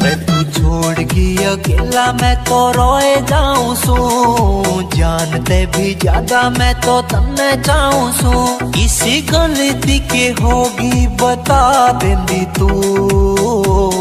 तू छोड़ के अकेला मैं तो रोए जाऊं सू, जानते भी ज्यादा मैं तो तन्ने चाहूं सू। इसी गलती के होगी बता देंदी तू।